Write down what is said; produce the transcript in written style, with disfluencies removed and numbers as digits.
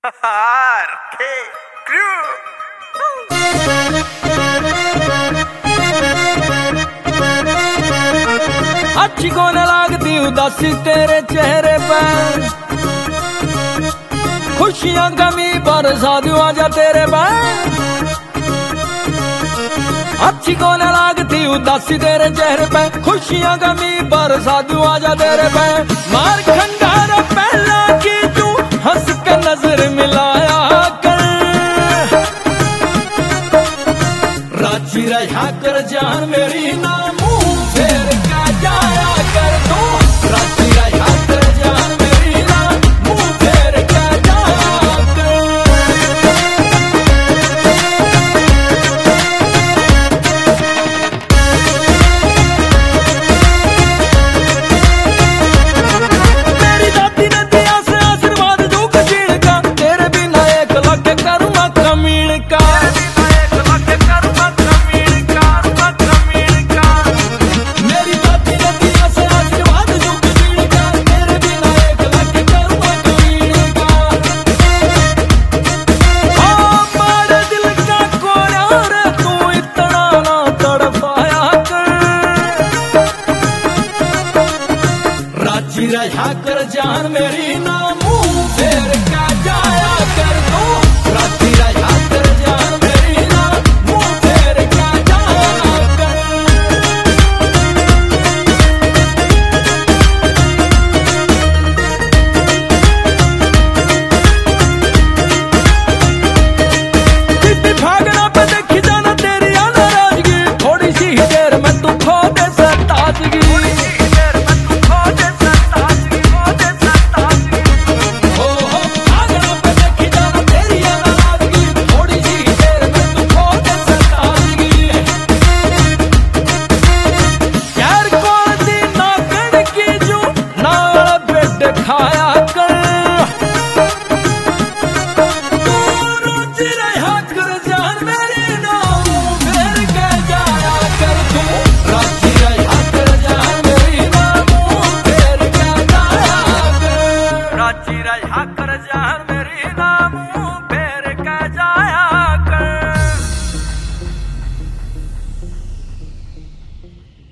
अच्छी को न लागती उदासी तेरे चेहरे पर, खुशियां गमी बरसात आजा तेरे पर। अच्छी को न लागती उदासी तेरे चेहरे पे, खुशियां गमी बरसात आजा तेरे पे। मार खंडारा पहला की तू हंस के नजर मिलाया कर, राजी रहा कर जान मेरी ना मुंह फेर के जाया कर तू, राजी रहा कर जान मेरी ना मुंह फेर के जाया कर। मेरी दादी ने दिया से आशीर्वाद दू कचीड़ का, तेरे बिना एक लग करूँगा कमीण का। राजी रहा कर जान मेरी ना मुंह फेर के जाया कर तू, राजी रहा कर जान मेरी ना मुंह फेर के जाया कर। बीबी भागना पे देखी जाना तेरी नाराजगी, थोड़ी सी ही देर में तू खो दे ताजगी। खाया कर तू, राजी रहा कर जान मेरी ना मुंह फेर के जाया कर तू, राजी रहा कर जान मेरी ना मुंह फेर के जाया कर, राजी रहा कर जान।